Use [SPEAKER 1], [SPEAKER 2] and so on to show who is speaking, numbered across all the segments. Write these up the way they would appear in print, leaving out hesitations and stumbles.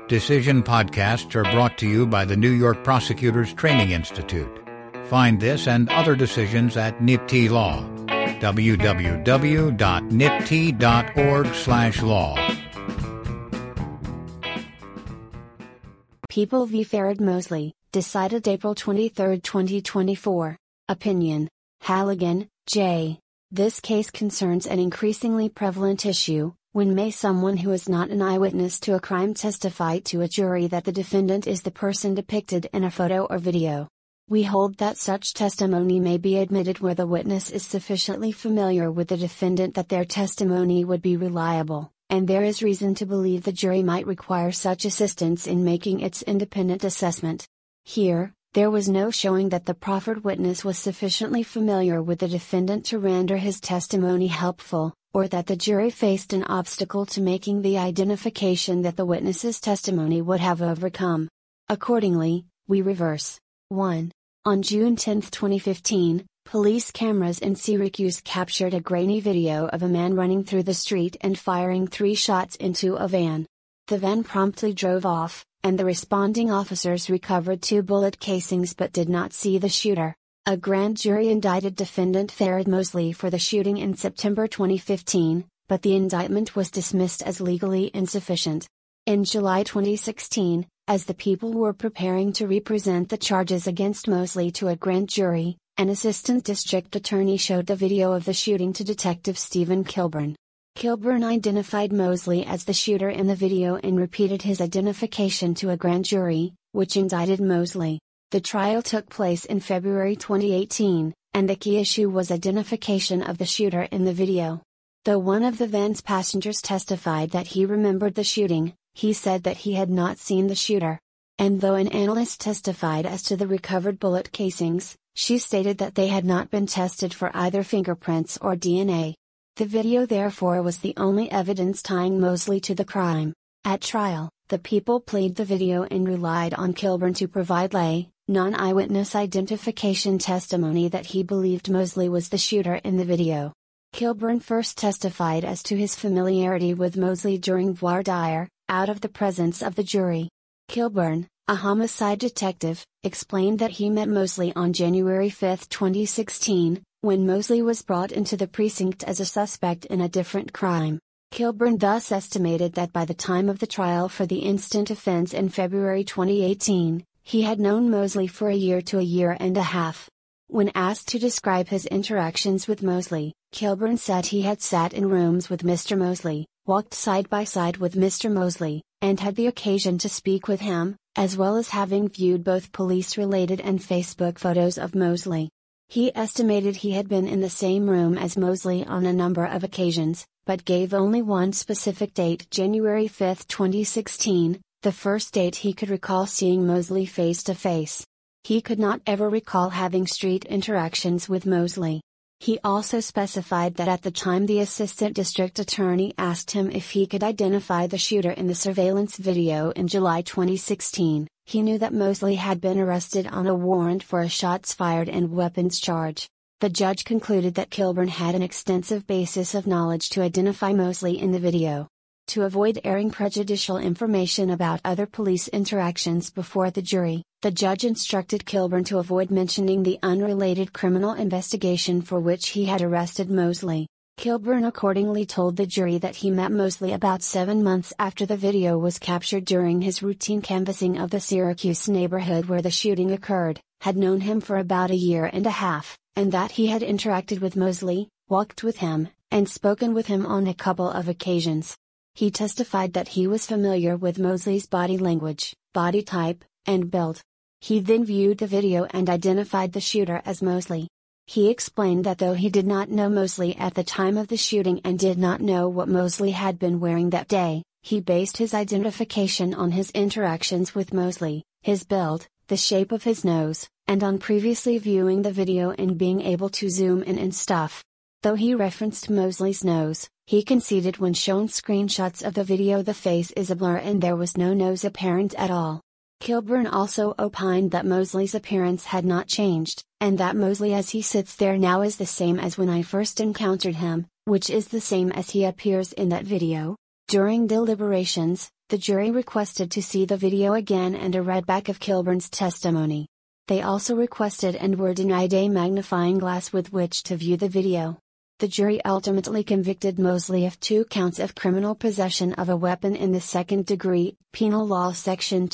[SPEAKER 1] Decision podcasts are brought to you by the New York Prosecutors Training Institute. Find this and other decisions at NYPTI Law. www.nypti.org/law.
[SPEAKER 2] People v. Fared Mosley, decided April 23, 2024. Opinion. Halligan, J. This case concerns an increasingly prevalent issue. When may someone who is not an eyewitness to a crime testify to a jury that the defendant is the person depicted in a photo or video? We hold that such testimony may be admitted where the witness is sufficiently familiar with the defendant that their testimony would be reliable, and there is reason to believe the jury might require such assistance in making its independent assessment. Here, there was no showing that the proffered witness was sufficiently familiar with the defendant to render his testimony helpful, or that the jury faced an obstacle to making the identification that the witness's testimony would have overcome. Accordingly, we reverse. 1. On June 10, 2015, police cameras in Syracuse captured a grainy video of a man running through the street and firing 3 shots into a van. The van promptly drove off, and the responding officers recovered 2 bullet casings but did not see the shooter. A grand jury indicted defendant Fared Mosley for the shooting in September 2015, but the indictment was dismissed as legally insufficient. In July 2016, as the people were preparing to represent the charges against Mosley to a grand jury, an assistant district attorney showed the video of the shooting to Detective Stephen Kilburn. Kilburn identified Mosley as the shooter in the video and repeated his identification to a grand jury, which indicted Mosley. The trial took place in February 2018, and the key issue was identification of the shooter in the video. Though one of the van's passengers testified that he remembered the shooting, he said that he had not seen the shooter. And though an analyst testified as to the recovered bullet casings, she stated that they had not been tested for either fingerprints or DNA. The video therefore was the only evidence tying Mosley to the crime. At trial, the people played the video and relied on Kilburn to provide non-eyewitness identification testimony that he believed Mosley was the shooter in the video. Kilburn first testified as to his familiarity with Mosley during voir dire, out of the presence of the jury. Kilburn, a homicide detective, explained that he met Mosley on January 5, 2016, when Mosley was brought into the precinct as a suspect in a different crime. Kilburn thus estimated that by the time of the trial for the instant offense in February 2018, he had known Mosley for a year to a year and a half. When asked to describe his interactions with Mosley, Kilburn said he had sat in rooms with Mr. Mosley, walked side by side with Mr. Mosley, and had the occasion to speak with him, as well as having viewed both police-related and Facebook photos of Mosley. He estimated he had been in the same room as Mosley on a number of occasions, but gave only one specific date, January 5, 2016, the first date he could recall seeing Mosley face to face. He could not ever recall having street interactions with Mosley. He also specified that at the time the assistant district attorney asked him if he could identify the shooter in the surveillance video in July 2016, he knew that Mosley had been arrested on a warrant for a shots fired and weapons charge. The judge concluded that Kilburn had an extensive basis of knowledge to identify Mosley in the video. To avoid airing prejudicial information about other police interactions before the jury, the judge instructed Kilburn to avoid mentioning the unrelated criminal investigation for which he had arrested Mosley. Kilburn accordingly told the jury that he met Mosley about 7 months after the video was captured during his routine canvassing of the Syracuse neighborhood where the shooting occurred, had known him for about a year and a half, and that he had interacted with Mosley, walked with him, and spoken with him on a couple of occasions. He testified that he was familiar with Mosley's body language, body type, and build. He then viewed the video and identified the shooter as Mosley. He explained that though he did not know Mosley at the time of the shooting and did not know what Mosley had been wearing that day, he based his identification on his interactions with Mosley, his build, the shape of his nose, and on previously viewing the video and being able to zoom in and stuff. Though he referenced Mosley's nose, he conceded when shown screenshots of the video the face is a blur and there was no nose apparent at all. Kilburn also opined that Mosley's appearance had not changed, and that Mosley as he sits there now is the same as when I first encountered him, which is the same as he appears in that video. During deliberations, The jury requested to see the video again and a readback of Kilburn's testimony. They also requested and were denied a magnifying glass with which to view the video. The jury ultimately convicted Mosley of 2 counts of criminal possession of a weapon in the second degree, Penal Law Section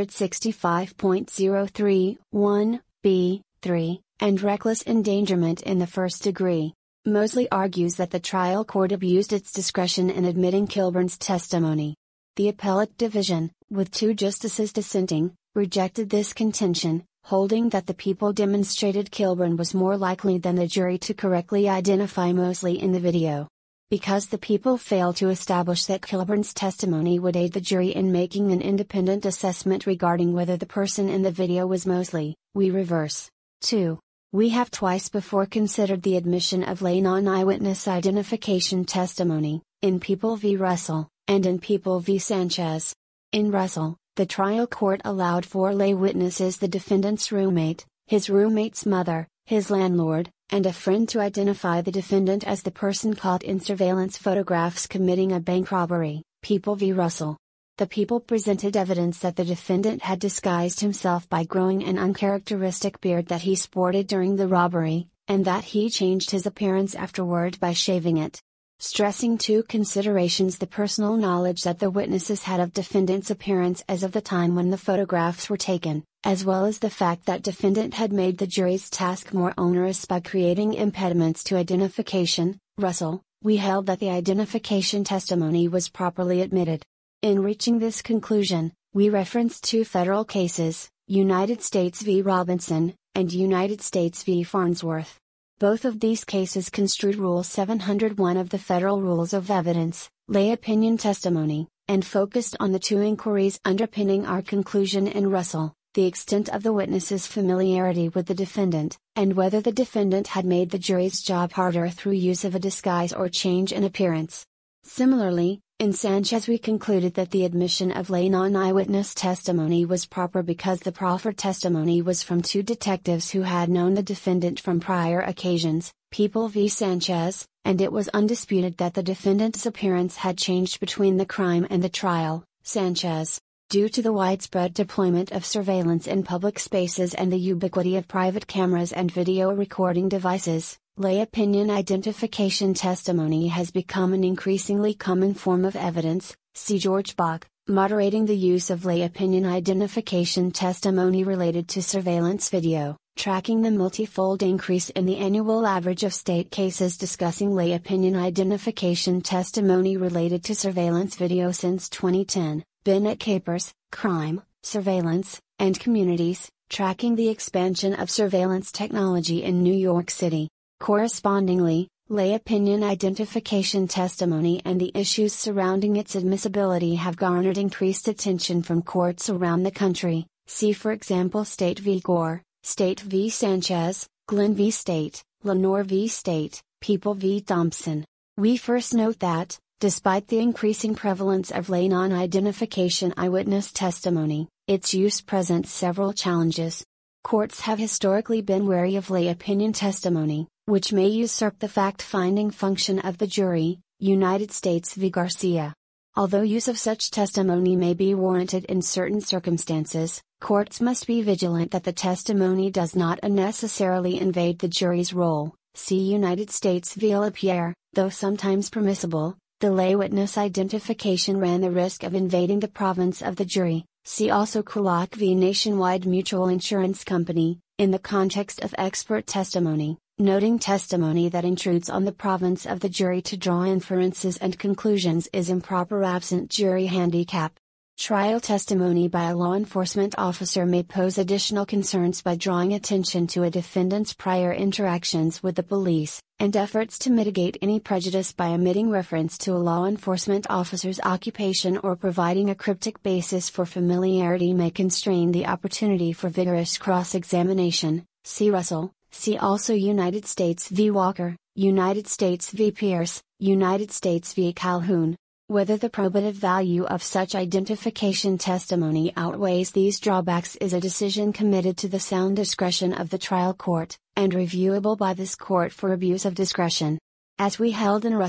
[SPEAKER 2] 265.031b3, and reckless endangerment in the first degree. Mosley argues that the trial court abused its discretion in admitting Kilburn's testimony. The appellate division, with 2 justices dissenting, rejected this contention, holding that the people demonstrated Kilburn was more likely than the jury to correctly identify Mosley in the video. Because the people failed to establish that Kilburn's testimony would aid the jury in making an independent assessment regarding whether the person in the video was Mosley, we reverse. 2. We have twice before considered the admission of lay non-eyewitness identification testimony, in People v. Russell, and in People v. Sanchez. In Russell, the trial court allowed 4 lay witnesses: the defendant's roommate, his roommate's mother, his landlord, and a friend to identify the defendant as the person caught in surveillance photographs committing a bank robbery, People v. Russell. The people presented evidence that the defendant had disguised himself by growing an uncharacteristic beard that he sported during the robbery, and that he changed his appearance afterward by shaving it. Stressing 2 considerations: the personal knowledge that the witnesses had of defendant's appearance as of the time when the photographs were taken, as well as the fact that defendant had made the jury's task more onerous by creating impediments to identification. Russell, we held that the identification testimony was properly admitted. In reaching this conclusion, we referenced 2 federal cases, United States v. Robinson, and United States v. Farnsworth. Both of these cases construed Rule 701 of the Federal Rules of Evidence, lay opinion testimony, and focused on the 2 inquiries underpinning our conclusion in Russell: the extent of the witness's familiarity with the defendant, and whether the defendant had made the jury's job harder through use of a disguise or change in appearance. Similarly, in Sanchez we concluded that the admission of lay non-eyewitness testimony was proper because the proffered testimony was from 2 detectives who had known the defendant from prior occasions, People v. Sanchez, and it was undisputed that the defendant's appearance had changed between the crime and the trial, Sanchez. Due to the widespread deployment of surveillance in public spaces and the ubiquity of private cameras and video recording devices, lay opinion identification testimony has become an increasingly common form of evidence. See George Bach, Moderating the Use of Lay Opinion Identification Testimony Related to Surveillance Video, Tracking the Multifold Increase in the Annual Average of State Cases Discussing Lay Opinion Identification Testimony Related to Surveillance Video Since 2010, Bennett Capers, Crime, Surveillance, and Communities, Tracking the Expansion of Surveillance Technology in New York City. Correspondingly, lay opinion identification testimony and the issues surrounding its admissibility have garnered increased attention from courts around the country. See for example State v. Gore, State v. Sanchez, Glenn v. State, Lenore v. State, People v. Thompson. We first note that, despite the increasing prevalence of lay non-identification eyewitness testimony, its use presents several challenges. Courts have historically been wary of lay opinion testimony, which may usurp the fact-finding function of the jury, United States v. Garcia. Although use of such testimony may be warranted in certain circumstances, courts must be vigilant that the testimony does not unnecessarily invade the jury's role. See United States v. LaPierre. Though sometimes permissible, the lay witness identification ran the risk of invading the province of the jury. See also Krulak v. Nationwide Mutual Insurance Company, in the context of expert testimony, noting testimony that intrudes on the province of the jury to draw inferences and conclusions is improper absent jury handicap. Trial testimony by a law enforcement officer may pose additional concerns by drawing attention to a defendant's prior interactions with the police, and efforts to mitigate any prejudice by omitting reference to a law enforcement officer's occupation or providing a cryptic basis for familiarity may constrain the opportunity for vigorous cross-examination. See Russell. See also United States v. Walker, United States v. Pierce, United States v. Calhoun. Whether the probative value of such identification testimony outweighs these drawbacks is a decision committed to the sound discretion of the trial court, and reviewable by this court for abuse of discretion. As we held in Russell,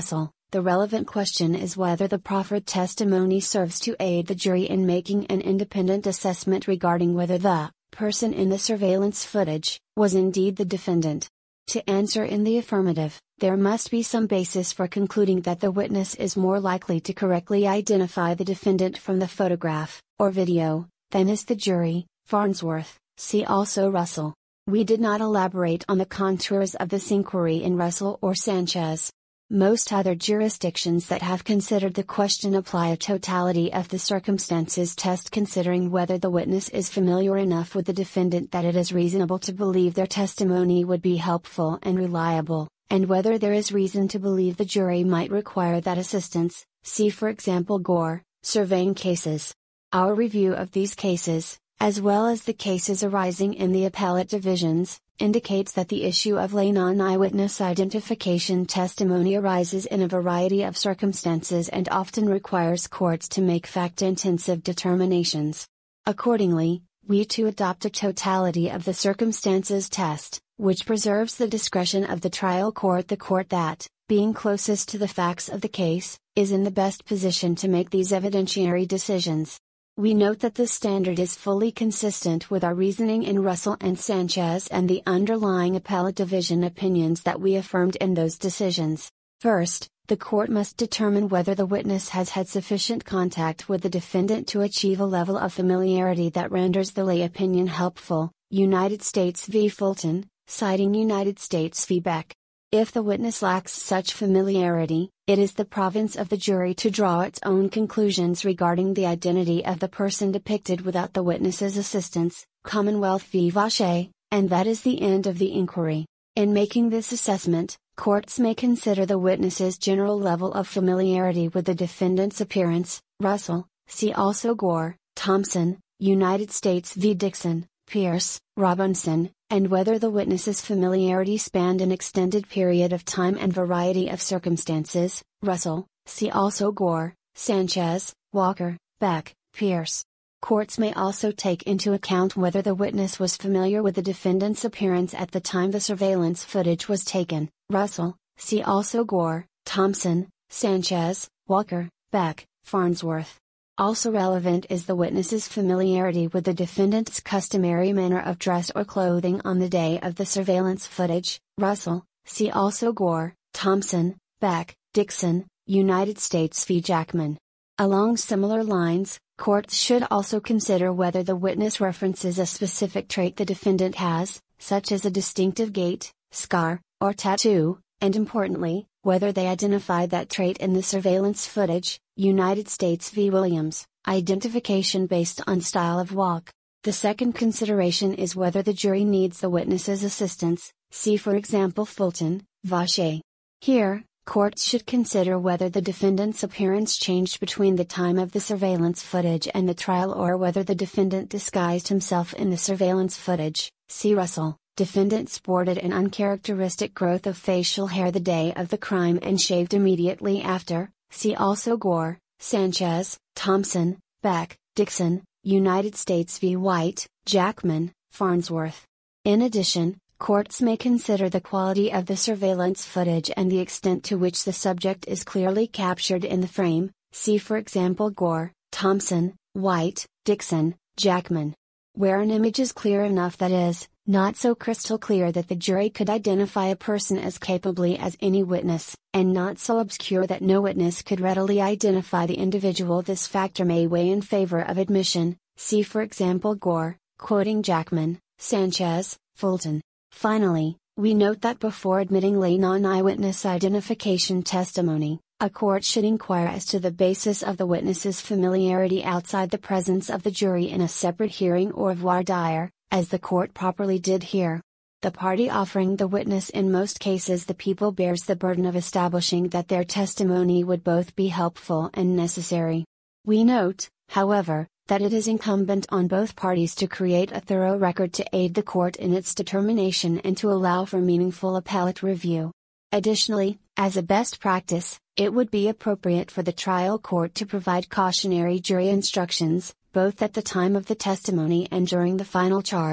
[SPEAKER 2] The relevant question is whether the proffered testimony serves to aid the jury in making an independent assessment regarding whether the person in the surveillance footage was indeed the defendant. To answer in the affirmative, there must be some basis for concluding that the witness is more likely to correctly identify the defendant from the photograph, or video, than is the jury. Farnsworth, see also Russell. We did not elaborate on the contours of this inquiry in Russell or Sanchez. Most other jurisdictions that have considered the question apply a totality of the circumstances test, considering whether the witness is familiar enough with the defendant that it is reasonable to believe their testimony would be helpful and reliable, and whether there is reason to believe the jury might require that assistance. See for example Gore, Surveying Cases. Our review of these cases, as well as the cases arising in the appellate divisions, indicates that the issue of lay non-eyewitness identification testimony arises in a variety of circumstances and often requires courts to make fact-intensive determinations. Accordingly, we too adopt a totality of the circumstances test, which preserves the discretion of the trial court, the court that, being closest to the facts of the case, is in the best position to make these evidentiary decisions. We note that this standard is fully consistent with our reasoning in Russell and Sanchez and the underlying appellate division opinions that we affirmed in those decisions. First, the court must determine whether the witness has had sufficient contact with the defendant to achieve a level of familiarity that renders the lay opinion helpful. United States v. Fulton, citing United States v. Beck. If the witness lacks such familiarity, it is the province of the jury to draw its own conclusions regarding the identity of the person depicted without the witness's assistance, Commonwealth v. Vacher, and that is the end of the inquiry. In making this assessment, courts may consider the witness's general level of familiarity with the defendant's appearance. Russell, see also Gore, Thompson, United States v. Dixon, Pierce, Robinson, and whether the witness's familiarity spanned an extended period of time and variety of circumstances. Russell, see also Gore, Sanchez, Walker, Beck, Pierce. Courts may also take into account whether the witness was familiar with the defendant's appearance at the time the surveillance footage was taken. Russell, see also Gore, Thompson, Sanchez, Walker, Beck, Farnsworth. Also relevant is the witness's familiarity with the defendant's customary manner of dress or clothing on the day of the surveillance footage. Russell, see also Gore, Thompson, Beck, Dixon, United States v. Jackman. Along similar lines, courts should also consider whether the witness references a specific trait the defendant has, such as a distinctive gait, scar, or tattoo, and importantly, whether they identify that trait in the surveillance footage. United States v. Williams, identification based on style of walk. The second consideration is whether the jury needs the witness's assistance, see for example Fulton, Vacher. Here, courts should consider whether the defendant's appearance changed between the time of the surveillance footage and the trial or whether the defendant disguised himself in the surveillance footage. See Russell, defendant sported an uncharacteristic growth of facial hair the day of the crime and shaved immediately after. See also Gore, Sanchez, Thompson, Beck, Dixon, United States v. White, Jackman, Farnsworth. In addition, courts may consider the quality of the surveillance footage and the extent to which the subject is clearly captured in the frame. See for example Gore, Thompson, White, Dixon, Jackman. Where an image is clear enough that is, not so crystal clear that the jury could identify a person as capably as any witness, and not so obscure that no witness could readily identify the individual, this factor may weigh in favor of admission. See for example Gore, quoting Jackman, Sanchez, Fulton. Finally, we note that before admitting lay non-eyewitness identification testimony, a court should inquire as to the basis of the witness's familiarity outside the presence of the jury in a separate hearing or voir dire, as the court properly did here. The party offering the witness, in most cases the people, bears the burden of establishing that their testimony would both be helpful and necessary. We note, however, that it is incumbent on both parties to create a thorough record to aid the court in its determination and to allow for meaningful appellate review. Additionally, as a best practice, it would be appropriate for the trial court to provide cautionary jury instructions, both at the time of the testimony and during the final charge,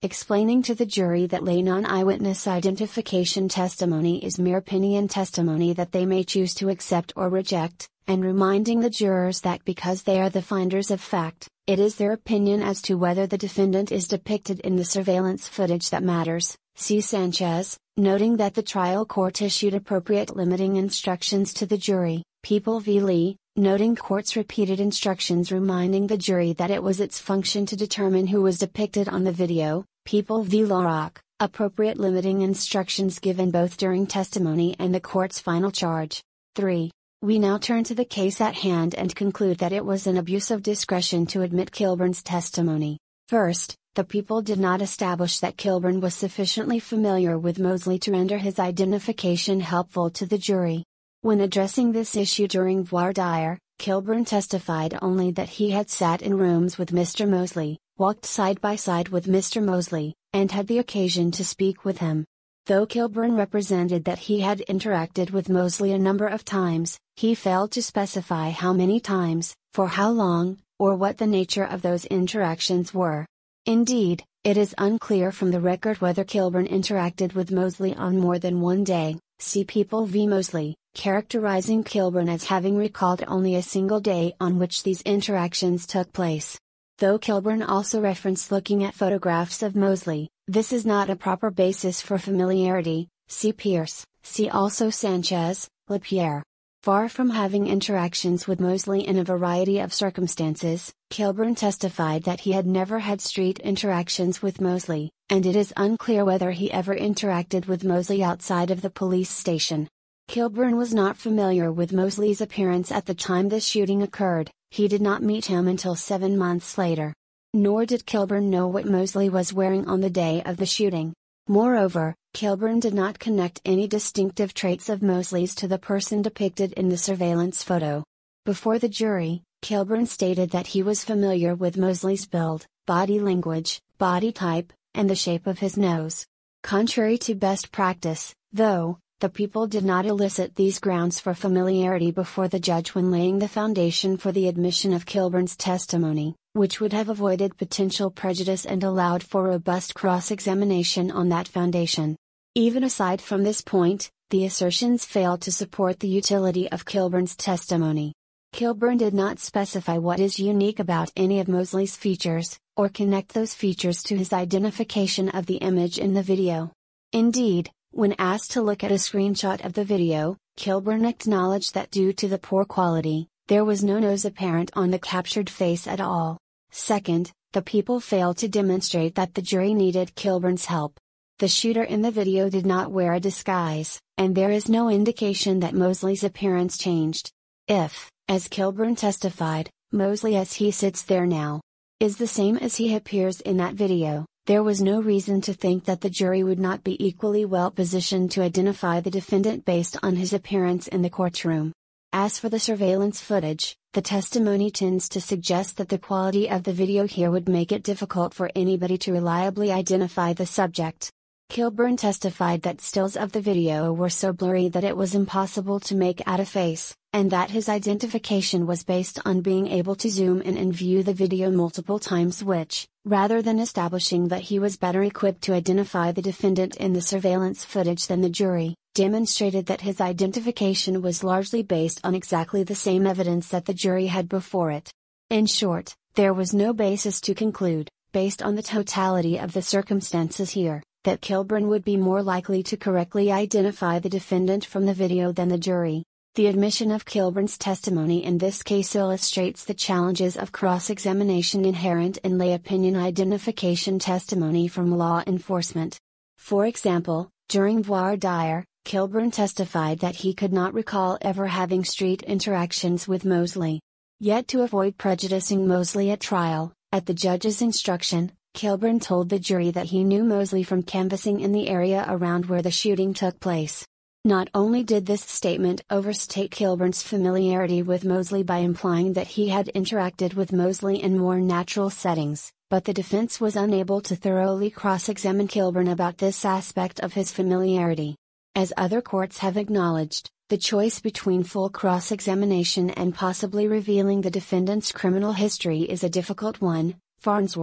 [SPEAKER 2] explaining to the jury that lay non-eyewitness identification testimony is mere opinion testimony that they may choose to accept or reject, and reminding the jurors that because they are the finders of fact, it is their opinion as to whether the defendant is depicted in the surveillance footage that matters. See Sanchez, noting that the trial court issued appropriate limiting instructions to the jury. People v. Lee, noting court's repeated instructions reminding the jury that it was its function to determine who was depicted on the video. People v. LaRock, appropriate limiting instructions given both during testimony and the court's final charge. 3. We now turn to the case at hand and conclude that it was an abuse of discretion to admit Kilburn's testimony. First, the people did not establish that Kilburn was sufficiently familiar with Mosley to render his identification helpful to the jury. When addressing this issue during voir dire, Kilburn testified only that he had sat in rooms with Mr. Mosley, walked side by side with Mr. Mosley, and had the occasion to speak with him. Though Kilburn represented that he had interacted with Mosley a number of times, he failed to specify how many times, for how long, or what the nature of those interactions were. Indeed, it is unclear from the record whether Kilburn interacted with Mosley on more than one day. See People v. Mosley, characterizing Kilburn as having recalled only a single day on which these interactions took place. Though Kilburn also referenced looking at photographs of Mosley, this is not a proper basis for familiarity. See Pierce, see also Sanchez, LaPierre. Far from having interactions with Mosley in a variety of circumstances, Kilburn testified that he had never had street interactions with Mosley, and it is unclear whether he ever interacted with Mosley outside of the police station. Kilburn was not familiar with Mosley's appearance at the time the shooting occurred. He did not meet him until 7 months later. Nor did Kilburn know what Mosley was wearing on the day of the shooting. Moreover, Kilburn did not connect any distinctive traits of Mosley's to the person depicted in the surveillance photo. Before the jury, Kilburn stated that he was familiar with Mosley's build, body language, body type, and the shape of his nose. Contrary to best practice, though, the people did not elicit these grounds for familiarity before the judge when laying the foundation for the admission of Kilburn's testimony, which would have avoided potential prejudice and allowed for robust cross-examination on that foundation. Even aside from this point, the assertions failed to support the utility of Kilburn's testimony. Kilburn did not specify what is unique about any of Mosley's features, or connect those features to his identification of the image in the video. Indeed, when asked to look at a screenshot of the video, Kilburn acknowledged that due to the poor quality, there was no nose apparent on the captured face at all. Second, the people failed to demonstrate that the jury needed Kilburn's help. The shooter in the video did not wear a disguise, and there is no indication that Mosley's appearance changed. If, as Kilburn testified, Mosley as he sits there now is the same as he appears in that video, there was no reason to think that the jury would not be equally well positioned to identify the defendant based on his appearance in the courtroom. As for the surveillance footage, the testimony tends to suggest that the quality of the video here would make it difficult for anybody to reliably identify the subject. Kilburn testified that stills of the video were so blurry that it was impossible to make out a face, and that his identification was based on being able to zoom in and view the video multiple times, which, rather than establishing that he was better equipped to identify the defendant in the surveillance footage than the jury, demonstrated that his identification was largely based on exactly the same evidence that the jury had before it. In short, there was no basis to conclude, based on the totality of the circumstances here, that Kilburn would be more likely to correctly identify the defendant from the video than the jury. The admission of Kilburn's testimony in this case illustrates the challenges of cross-examination inherent in lay opinion identification testimony from law enforcement. For example, during voir dire, Kilburn testified that he could not recall ever having street interactions with Mosley. Yet to avoid prejudicing Mosley at trial, at the judge's instruction, Kilburn told the jury that he knew Mosley from canvassing in the area around where the shooting took place. Not only did this statement overstate Kilburn's familiarity with Mosley by implying that he had interacted with Mosley in more natural settings, but the defense was unable to thoroughly cross-examine Kilburn about this aspect of his familiarity. As other courts have acknowledged, the choice between full cross-examination and possibly revealing the defendant's criminal history is a difficult one. Farnsworth,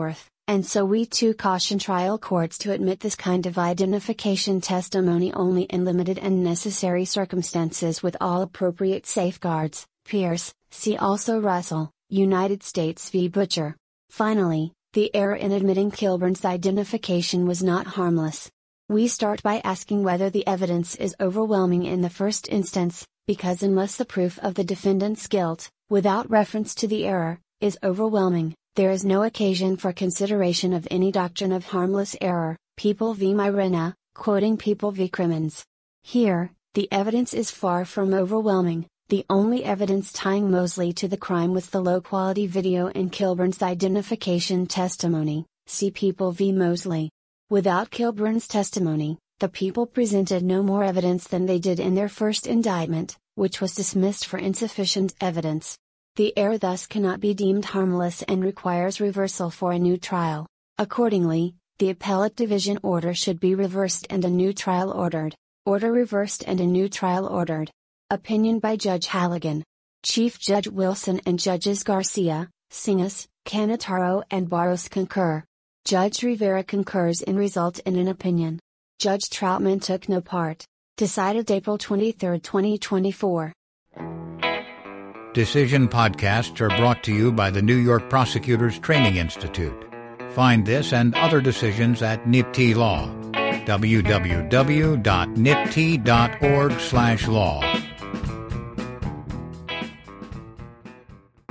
[SPEAKER 2] And so we too caution trial courts to admit this kind of identification testimony only in limited and necessary circumstances with all appropriate safeguards. Pierce, see also Russell, United States v. Butcher. Finally, the error in admitting Kilburn's identification was not harmless. We start by asking whether the evidence is overwhelming in the first instance, because unless the proof of the defendant's guilt, without reference to the error, is overwhelming, there is no occasion for consideration of any doctrine of harmless error. People v. Myrina, quoting People v. Crimmins. Here, the evidence is far from overwhelming. The only evidence tying Mosley to the crime was the low-quality video and Kilburn's identification testimony, see People v. Mosley. Without Kilburn's testimony, the people presented no more evidence than they did in their first indictment, which was dismissed for insufficient evidence. The error thus cannot be deemed harmless and requires reversal for a new trial. Accordingly, the appellate division order should be reversed and a new trial ordered. Order reversed and a new trial ordered. Opinion by Judge Halligan. Chief Judge Wilson and Judges Garcia, Singas, Canataro and Barros concur. Judge Rivera concurs in result in an opinion. Judge Troutman took no part. Decided April 23, 2024.
[SPEAKER 1] Decision podcasts are brought to you by the New York Prosecutors Training Institute. Find this and other decisions at NYPTI Law. www.nypti.org/law